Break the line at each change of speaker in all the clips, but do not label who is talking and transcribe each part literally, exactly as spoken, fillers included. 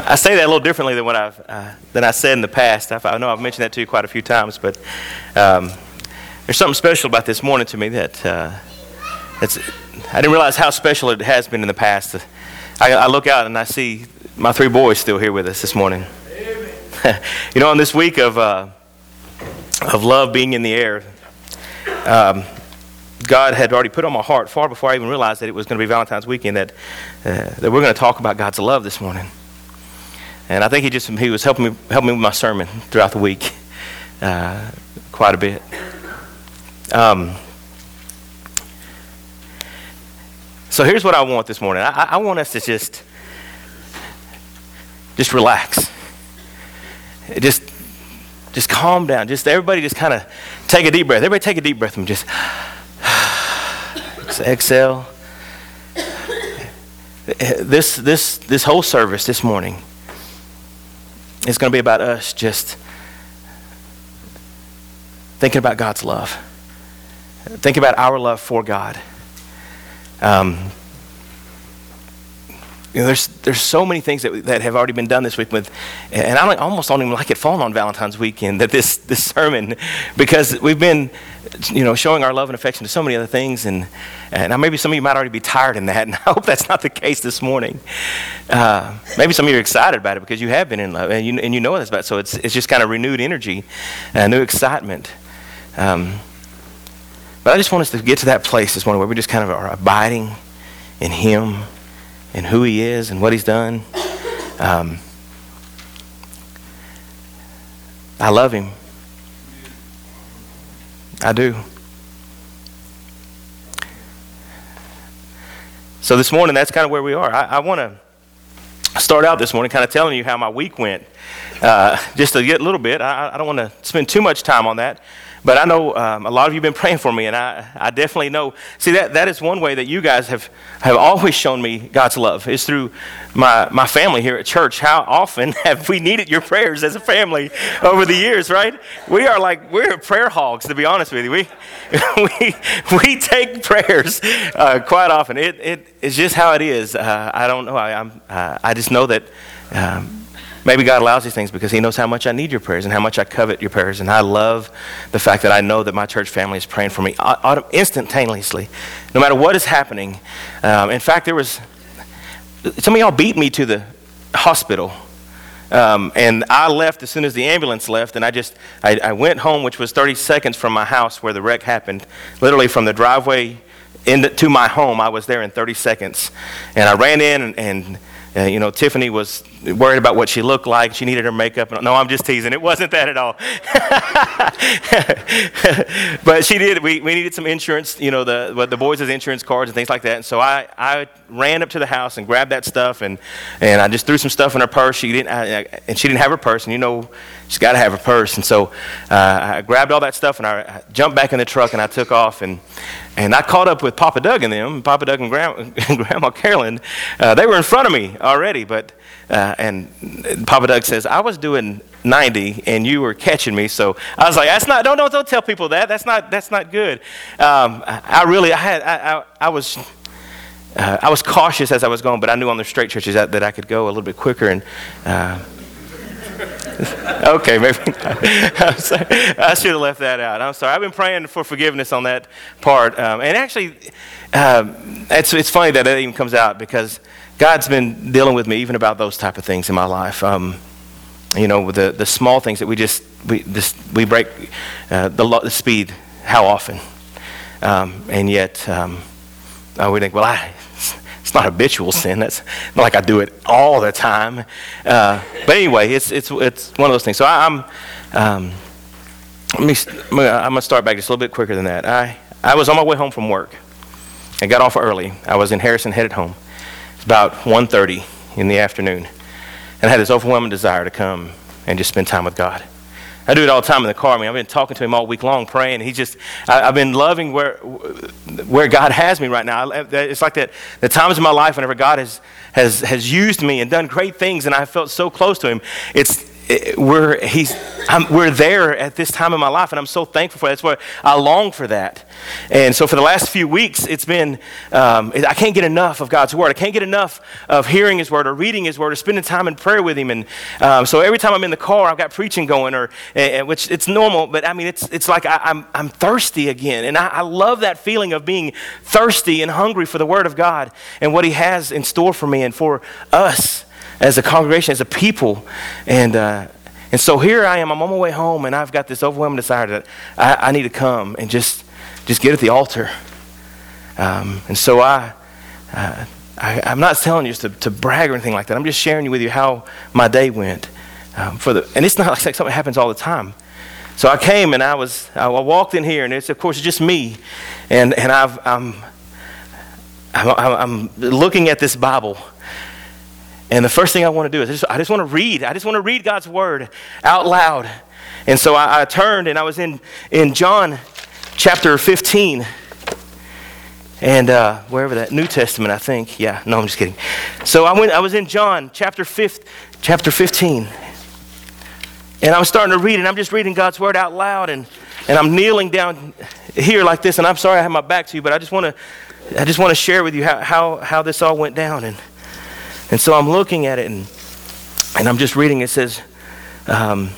I say that a little differently than what I've uh, than I said in the past. I've, I know I've mentioned that to you quite a few times, but um, there's something special about this morning to me that uh, it's, I didn't realize how special it has been in the past. I, I look out and I see my three boys still here with us this morning. You know, on this week of uh, of love being in the air, um, God had already put on my heart far before I even realized that it was going to be Valentine's weekend that uh, that we're going to talk about God's love this morning. And I think he just he was helping me helping me with my sermon throughout the week uh, quite a bit. Um, so here's what I want this morning. I, I want us to just just relax. Just just calm down. Just everybody just kind of take a deep breath. Everybody take a deep breath and just exhale. This this this whole service this morning is going to be about us just thinking about God's love. Thinking about our love for God. Um, you know, there's there's so many things that that have already been done this week with, and I don't, almost don't even like it falling on Valentine's weekend that this this sermon, because we've been, you know, showing our love and affection to so many other things, and and maybe some of you might already be tired in that, and I hope that's not the case this morning. Uh, maybe some of you are excited about it because you have been in love, and you and you know this about it, so it's it's just kind of renewed energy, and new excitement. Um, but I just want us to get to that place this morning where we just kind of are abiding in Him, and who He is, and what He's done. Um, I love Him. I do. So this morning, that's kind of where we are. I, I want to start out this morning kind of telling you how my week went. Uh, just to get a little bit. I, I don't want to spend too much time on that. But I know um, a lot of you have been praying for me, and I, I definitely know. See, that that is one way that you guys have, have always shown me God's love, is through my, my family here at church. How often have we needed your prayers as a family over the years, right? We are like, we're prayer hogs, to be honest with you. We we, we take prayers uh, quite often. It it is just how it is. Uh, I don't know. I, I'm, uh, I just know that um, maybe God allows these things because He knows how much I need your prayers and how much I covet your prayers. And I love the fact that I know that my church family is praying for me instantaneously, no matter what is happening. Um, in fact, there was, some of y'all beat me to the hospital. Um, and I left as soon as the ambulance left, and I just, I, I went home, which was thirty seconds from my house where the wreck happened. Literally from the driveway into to my home, I was there in thirty seconds. And I ran in and, and Uh, you know, Tiffany was worried about what she looked like. She needed her makeup. No, I'm just teasing. It wasn't that at all. But she did. We, we needed some insurance, you know, the the boys' insurance cards and things like that. And so I, I ran up to the house and grabbed that stuff, and, and I just threw some stuff in her purse. She didn't, I, and she didn't have her purse. And you know, she's got to have her purse. And so uh, I grabbed all that stuff, and I jumped back in the truck, and I took off. And And I caught up with Papa Doug and them, Papa Doug and Grandma, and Grandma Carolyn. Uh, they were in front of me already, but uh, and Papa Doug says, I was doing ninety and you were catching me. So I was like, that's not, don't, don't, don't tell people that. That's not, that's not good. Um, I really, I had, I, I, I was, uh, I was cautious as I was going, but I knew on the straight churches that, that I could go a little bit quicker. And uh, okay, maybe I'm sorry. I should have left that out. I'm sorry. I've been praying for forgiveness on that part. Um, and actually, um, it's it's funny that that even comes out because God's been dealing with me even about those type of things in my life. Um, you know, with the, the small things that we just we just we break uh, the, lo- the speed. How often? Um, and yet um, uh, we think, well, I. It's not habitual sin. That's not like I do it all the time. Uh, but anyway, it's it's it's one of those things. So I, I'm um, let me I'm gonna start back just a little bit quicker than that. I I was on my way home from work. I got off early. I was in Harrison, headed home. It's about one thirty in the afternoon, and I had this overwhelming desire to come and just spend time with God. I do it all the time in the car. I mean, I've been talking to Him all week long, praying. He just, I, I've been loving where where God has me right now. I, it's like that the times in my life whenever God has has has used me and done great things, and I felt so close to Him. It's it, where He's, I'm, we're there at this time in my life, and I'm so thankful for that. That's why I long for that. And so for the last few weeks, it's been, um, I can't get enough of God's word. I can't get enough of hearing his word or reading his word or spending time in prayer with him. And um, so every time I'm in the car, I've got preaching going, or uh, which it's normal, but I mean, it's it's like I, I'm I'm thirsty again. And I, I love that feeling of being thirsty and hungry for the word of God and what he has in store for me and for us as a congregation, as a people. And uh, and so here I am, I'm on my way home, and I've got this overwhelming desire that I, I need to come and just just get at the altar. Um, and so I, uh, I, I'm not telling you just to, to brag or anything like that. I'm just sharing with you how my day went. Um, for the and it's not like something happens all the time. So I came and I was I walked in here, and it's of course just me, and and I've I'm I'm, I'm looking at this Bible. And the first thing I want to do is I just, I just want to read. I just want to read God's word out loud. And so I, I turned and I was in, in John chapter fifteen. And uh, wherever that, New Testament, I think. Yeah, no, I'm just kidding. So I went. I was in John chapter fifth, chapter fifteen. And I was starting to read, and I'm just reading God's word out loud. And, and I'm kneeling down here like this. And I'm sorry I have my back to you, but I just want to I just want to share with you how, how, how this all went down. And And so I'm looking at it, and and I'm just reading. It says, um,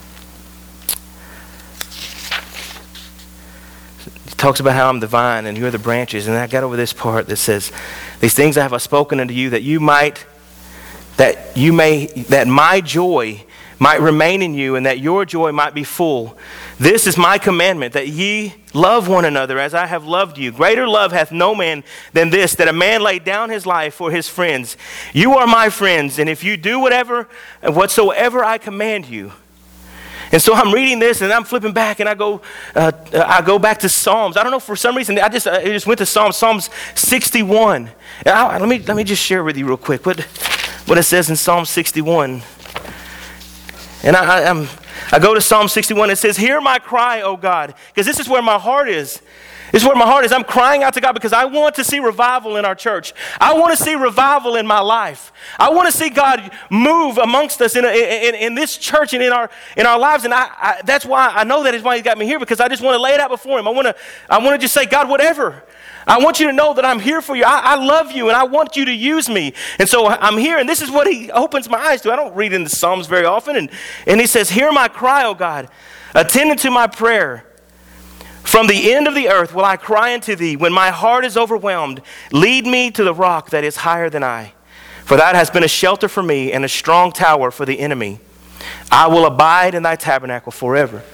it talks about how I'm the vine and you are the branches. And I got over this part that says, "These things I have spoken unto you, that you might, that you may, that my joy might remain in you, and that your joy might be full. This is my commandment, that ye love one another as I have loved you. Greater love hath no man than this, that a man lay down his life for his friends. You are my friends, and if you do whatever, whatsoever I command you." And so I'm reading this, and I'm flipping back, and I go, uh, I go back to Psalms. I don't know, for some reason, I just, I just went to Psalms, Psalms sixty-one. I, let me, let me just share with you real quick what, what it says in Psalm sixty-one. And I, I, I'm, I go to Psalm sixty-one. It says, "Hear my cry, O God," because this is where my heart is. This is where my heart is. I'm crying out to God because I want to see revival in our church. I want to see revival in my life. I want to see God move amongst us in, a, in, in this church and in our in our lives. And I, I, that's why I know that is why He got me here, because I just want to lay it out before Him. I want to I want to just say, God, whatever. I want you to know that I'm here for you. I, I love you, and I want you to use me. And so I'm here, and this is what He opens my eyes to. I don't read in the Psalms very often. And, and He says, "Hear my cry, O God. Attend unto my prayer. From the end of the earth will I cry unto thee. When my heart is overwhelmed, lead me to the rock that is higher than I. For thou hast been a shelter for me and a strong tower for the enemy. I will abide in thy tabernacle forever."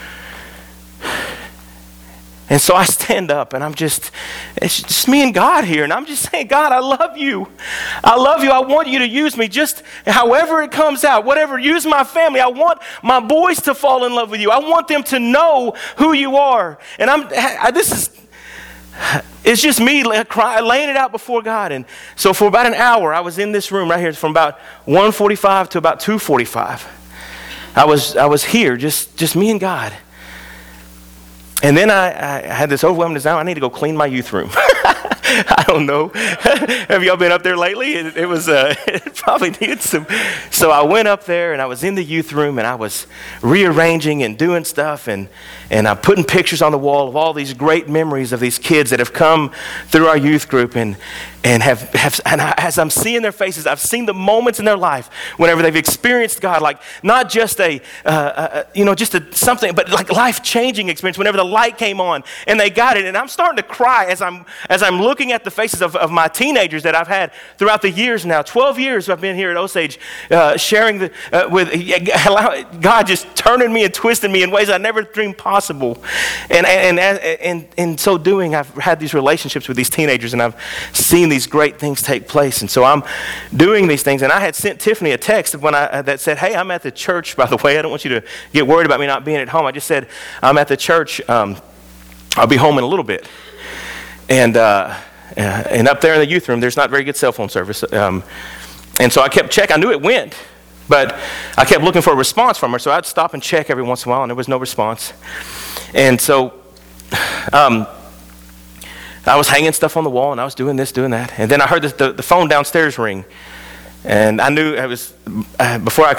And so I stand up, and I'm just, it's just me and God here. And I'm just saying, God, I love you. I love you. I want you to use me just however it comes out, whatever. Use my family. I want my boys to fall in love with you. I want them to know who you are. And I'm, I, this is, it's just me cry, laying it out before God. And so for about an hour, I was in this room right here from about one forty-five to about two forty-five. I was, I was here, just, just me and God. And then I, I had this overwhelming desire. I need to go clean my youth room. I don't know. Have y'all been up there lately? It, it was uh, it probably needed some. So I went up there, and I was in the youth room, and I was rearranging and doing stuff, and and I'm putting pictures on the wall of all these great memories of these kids that have come through our youth group, and and have, have and I, as I'm seeing their faces, I've seen the moments in their life whenever they've experienced God, like not just a uh, uh, you know just a something, but like life-changing experience. Whenever the light came on and they got it, and I'm starting to cry as I'm as I'm looking at the faces of, of my teenagers that I've had throughout the years now. twelve years I've been here at Osage, uh, sharing the, uh, with God, just turning me and twisting me in ways I never dreamed possible. And and and, and in so doing, I've had these relationships with these teenagers, and I've seen these great things take place. And so I'm doing these things. And I had sent Tiffany a text when I that said, "Hey, I'm at the church, by the way. I don't want you to get worried about me not being at home." I just said, "I'm at the church. Um, I'll be home in a little bit." And uh, uh, and up there in the youth room, there's not very good cell phone service. Um, and so I kept checking. I knew it went, but I kept looking for a response from her. So I'd stop and check every once in a while, and there was no response. And so um, I was hanging stuff on the wall, and I was doing this, doing that. And then I heard the, the, the phone downstairs ring. And I knew it was, uh, before I could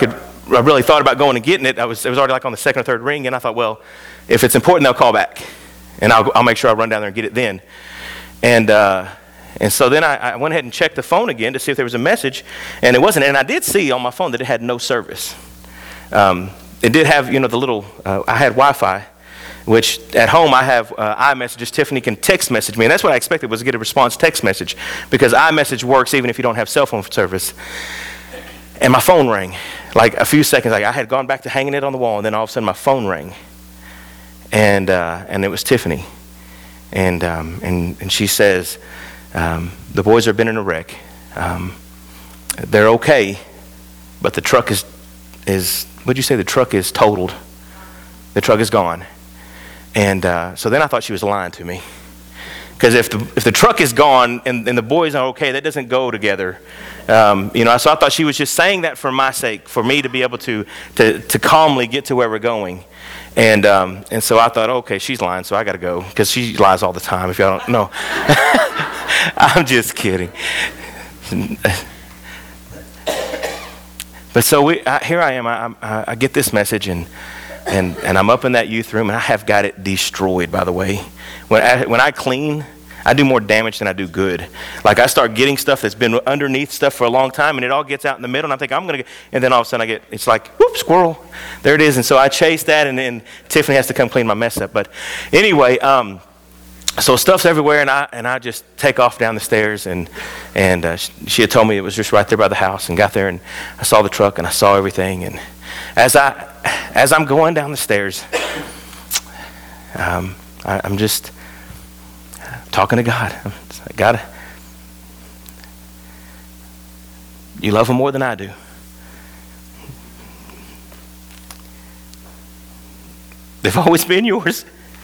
I really thought about going and getting it. I was, it was already like on the second or third ring, and I thought, well, if it's important, they'll call back, and I'll, I'll make sure I run down there and get it then. And uh, and so then I, I went ahead and checked the phone again to see if there was a message, and it wasn't. And I did see on my phone that it had no service. Um, it did have, you know, the little, uh, I had Wi-Fi, which at home I have uh, iMessages. Tiffany can text message me, and that's what I expected, was to get a response text message, because iMessage works even if you don't have cell phone service. And my phone rang, like a few seconds. Like I had gone back to hanging it on the wall, and then all of a sudden my phone rang, and uh, and it was Tiffany, and um, and and she says, um, the boys have been in a wreck. Um, they're okay, but the truck is is. What'd you say? The truck is totaled. The truck is gone. And uh, so then I thought she was lying to me. Because if the, if the truck is gone and, and the boys are okay, that doesn't go together. Um, you know, so I thought she was just saying that for my sake, for me to be able to to, to calmly get to where we're going. And um, and so I thought, okay, she's lying, so I got to go, because she lies all the time, if y'all don't know. I'm just kidding. But so we, I, here I am. I, I, I get this message, and and and I'm up in that youth room, and I have got it destroyed. By the way, when I, when I clean, I do more damage than I do good. Like I start getting stuff that's been underneath stuff for a long time, and it all gets out in the middle, and I think I'm gonna get, and then all of a sudden I get, it's like, whoop, squirrel, there it is. And so I chase that, and then Tiffany has to come clean my mess up. But anyway, um, so stuff's everywhere, and I and I just take off down the stairs, and and uh, she had told me it was just right there by the house, and got there, and I saw the truck, and I saw everything, and as I as I'm going down the stairs, um, I, I'm just talking to God. I God, you love him more than I do. They've always been yours.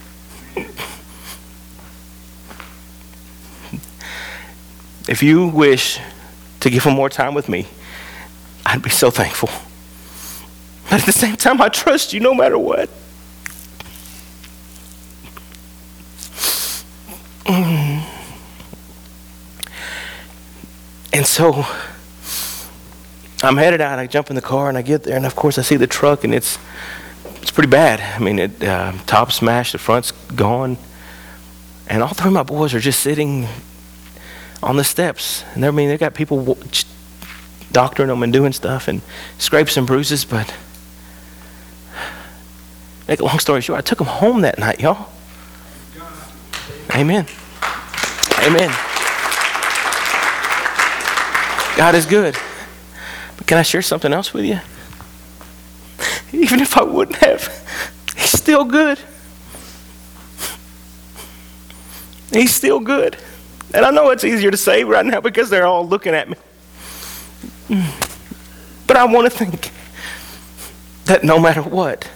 If you wish to give him more time with me, I'd be so thankful. But at the same time, I trust you no matter what. Mm. And so I'm headed out. I jump in the car, and I get there, and of course I see the truck, and it's it's pretty bad. I mean, it uh, top smashed, the front's gone, and all three of my boys are just sitting on the steps, and I mean, they got people w- doctoring them and doing stuff, and scrapes and bruises. But make a long story short, I took them home that night, y'all. Amen. Amen. God is good. But can I share something else with you? Even if I wouldn't have, he's still good. He's still good. And I know it's easier to say right now because they're all looking at me. But I want to think that no matter what,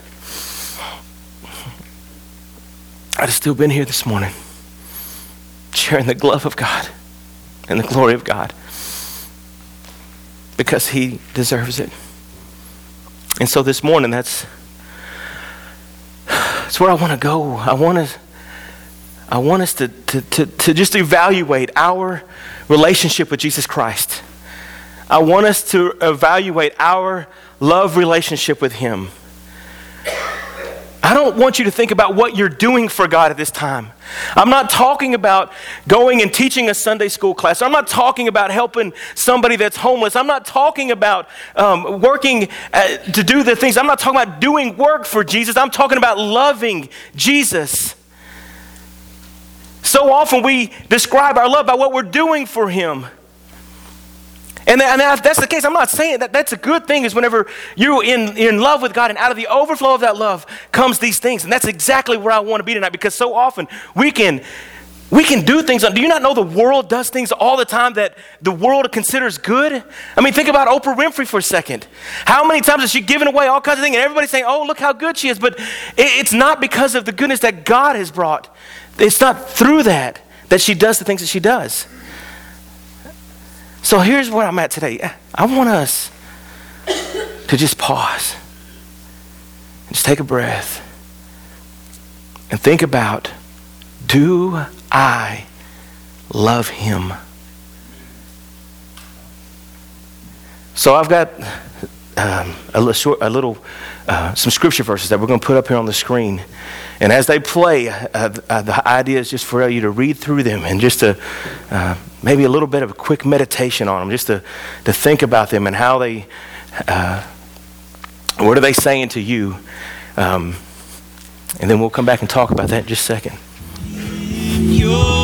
I'd have still been here this morning, sharing the love of God and the glory of God, because he deserves it. And so this morning, that's, that's where I want to go. I want to I want us to, to, to, to just evaluate our relationship with Jesus Christ. I want us to evaluate our love relationship with him. I don't want you to think about what you're doing for God at this time. I'm not talking about going and teaching a Sunday school class. I'm not talking about helping somebody that's homeless. I'm not talking about um, working uh, to do the things. I'm not talking about doing work for Jesus. I'm talking about loving Jesus. So often we describe our love by what we're doing for him. And, and if that's the case, I'm not saying that that's a good thing, is whenever you're in, in love with God, and out of the overflow of that love comes these things. And that's exactly where I want to be tonight, because so often we can we can do things. Do you not know the world does things all the time that the world considers good? I mean, think about Oprah Winfrey for a second. How many times has she given away all kinds of things, and everybody's saying, oh, look how good she is. But it, it's not because of the goodness that God has brought. It's not through that that she does the things that she does. So here's where I'm at today. I want us to just pause, just take a breath, and think about, do I love him? So I've got um, a little, short, a little uh, some scripture verses that we're going to put up here on the screen. And as they play, uh, uh, the idea is just for you to read through them and just to uh, maybe a little bit of a quick meditation on them, just to, to think about them and how they, uh, what are they saying to you? Um, and then we'll come back and talk about that in just a second. You're